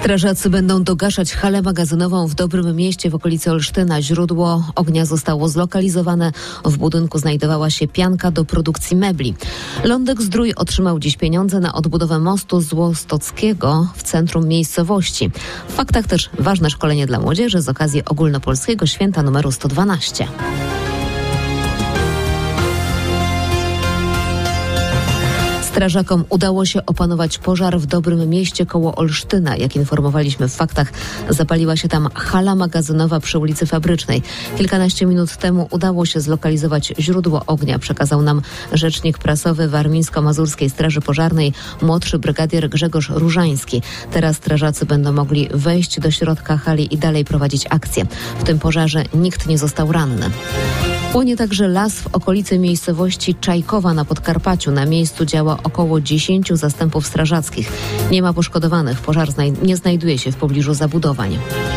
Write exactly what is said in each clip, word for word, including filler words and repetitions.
Strażacy będą dogaszać halę magazynową w Dobrym Mieście w okolicy Olsztyna. Źródło ognia zostało zlokalizowane. W budynku znajdowała się pianka do produkcji mebli. Lądek-Zdrój otrzymał dziś pieniądze na odbudowę mostu Złostockiego w centrum miejscowości. W faktach też ważne szkolenie dla młodzieży z okazji ogólnopolskiego święta numeru sto dwanaście. Strażakom udało się opanować pożar w Dobrym Mieście koło Olsztyna. Jak informowaliśmy w faktach, zapaliła się tam hala magazynowa przy ulicy Fabrycznej. Kilkanaście minut temu udało się zlokalizować źródło ognia, przekazał nam rzecznik prasowy Warmińsko-Mazurskiej Straży Pożarnej, młodszy brygadier Grzegorz Różański. Teraz strażacy będą mogli wejść do środka hali i dalej prowadzić akcję. W tym pożarze nikt nie został ranny. Płonie także las w okolicy miejscowości Czajkowa na Podkarpaciu. Na miejscu działa około dziesięciu zastępów strażackich. Nie ma poszkodowanych. Pożar znaj- nie znajduje się w pobliżu zabudowań.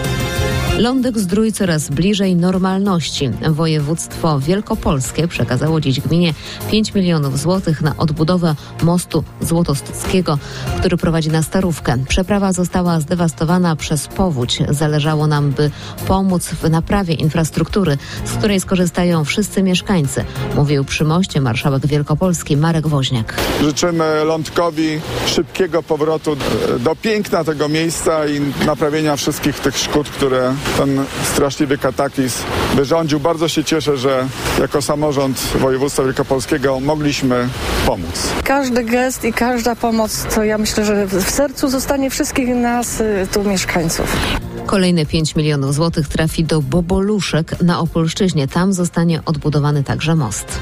Lądek-Zdrój coraz bliżej normalności. Województwo wielkopolskie przekazało dziś gminie pięć milionów złotych na odbudowę mostu Złotostockiego, który prowadzi na Starówkę. Przeprawa została zdewastowana przez powódź. Zależało nam, by pomóc w naprawie infrastruktury, z której skorzystają wszyscy mieszkańcy, mówił przy moście marszałek Wielkopolski Marek Woźniak. Życzymy Lądkowi szybkiego powrotu do piękna tego miejsca i naprawienia wszystkich tych szkód, które ten straszliwy kataklizm wyrządził. Bardzo się cieszę, że jako samorząd województwa wielkopolskiego mogliśmy pomóc. Każdy gest i każda pomoc, to ja myślę, że w sercu zostanie wszystkich nas tu mieszkańców. Kolejne pięć milionów złotych trafi do Boboluszek na Opolszczyźnie. Tam zostanie odbudowany także most.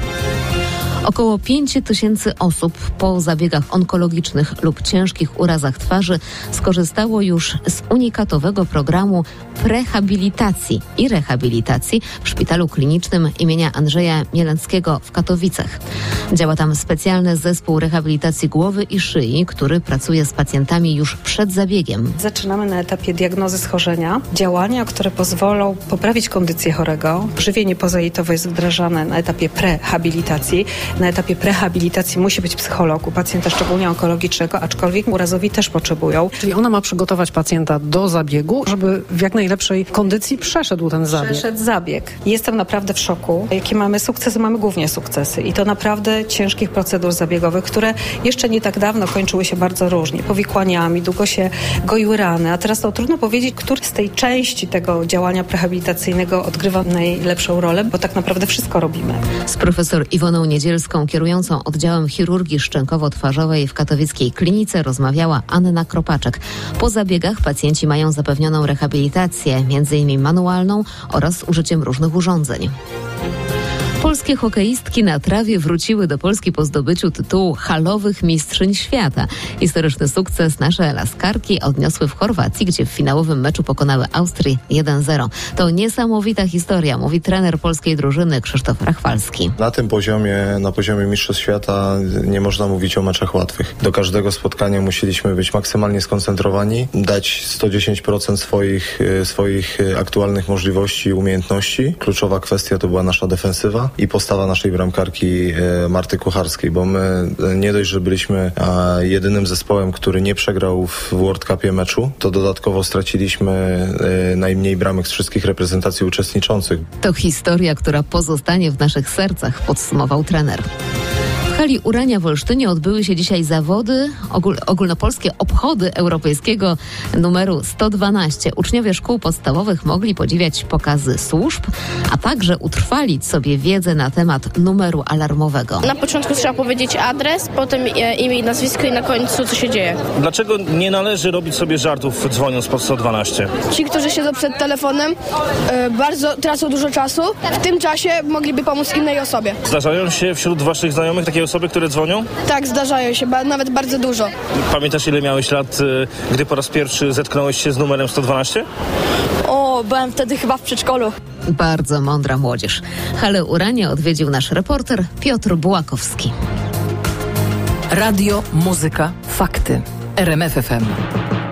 Około pięć tysięcy osób po zabiegach onkologicznych lub ciężkich urazach twarzy skorzystało już z unikatowego programu prehabilitacji i rehabilitacji w Szpitalu Klinicznym imienia Andrzeja Mieleckiego w Katowicach. Działa tam specjalny zespół rehabilitacji głowy i szyi, który pracuje z pacjentami już przed zabiegiem. Zaczynamy na etapie diagnozy schorzenia. Działania, które pozwolą poprawić kondycję chorego. Żywienie pozajętowe jest wdrażane na etapie prehabilitacji. Na etapie prehabilitacji musi być psycholog u pacjenta, szczególnie onkologicznego, aczkolwiek urazowi też potrzebują. Czyli ona ma przygotować pacjenta do zabiegu, żeby w jak najlepszej kondycji przeszedł ten zabieg. Przeszedł zabieg. Jestem naprawdę w szoku. Jakie mamy sukcesy? Mamy głównie sukcesy. I to naprawdę ciężkich procedur zabiegowych, które jeszcze nie tak dawno kończyły się bardzo różnie. Powikłaniami, długo się goiły rany. A teraz to trudno powiedzieć, który z tej części tego działania prehabilitacyjnego odgrywa najlepszą rolę, bo tak naprawdę wszystko robimy. Z profesor Iwoną Niedzielską, kierującą oddziałem chirurgii szczękowo-twarzowej w katowickiej klinice, rozmawiała Anna Kropaczek. Po zabiegach pacjenci mają zapewnioną rehabilitację, między innymi manualną oraz użyciem różnych urządzeń. Polskie hokeistki na trawie wróciły do Polski po zdobyciu tytułu halowych mistrzyń świata. Historyczny sukces nasze laskarki odniosły w Chorwacji, gdzie w finałowym meczu pokonały Austrię jeden zero. To niesamowita historia, mówi trener polskiej drużyny Krzysztof Rachwalski. Na tym poziomie, na poziomie mistrzostw świata nie można mówić o meczach łatwych. Do każdego spotkania musieliśmy być maksymalnie skoncentrowani, dać sto dziesięć procent swoich, swoich aktualnych możliwości i umiejętności. Kluczowa kwestia to była nasza defensywa i postawa naszej bramkarki e, Marty Kucharskiej, bo my e, nie dość, że byliśmy e, jedynym zespołem, który nie przegrał w World Cupie meczu, to dodatkowo straciliśmy e, najmniej bramek z wszystkich reprezentacji uczestniczących. To historia, która pozostanie w naszych sercach, podsumował trener. W hali Urania w Olsztynie odbyły się dzisiaj zawody, ogól, ogólnopolskie obchody europejskiego numeru sto dwanaście. Uczniowie szkół podstawowych mogli podziwiać pokazy służb, a także utrwalić sobie wiedzę na temat numeru alarmowego. Na początku trzeba powiedzieć adres, potem imię i nazwisko i na końcu co się dzieje. Dlaczego nie należy robić sobie żartów dzwoniąc pod sto dwanaście? Ci, którzy siedzą przed telefonem, yy, bardzo tracą dużo czasu. W tym czasie mogliby pomóc innej osobie. Zdarzają się wśród waszych znajomych takie osoby, które dzwonią? Tak, zdarzają się, ba- nawet bardzo dużo. Pamiętasz, ile miałeś lat, gdy po raz pierwszy zetknąłeś się z numerem sto dwanaście? O, byłem wtedy chyba w przedszkolu. Bardzo mądra młodzież. Halę Urania odwiedził nasz reporter Piotr Bułakowski. Radio, muzyka, fakty. R M F F M.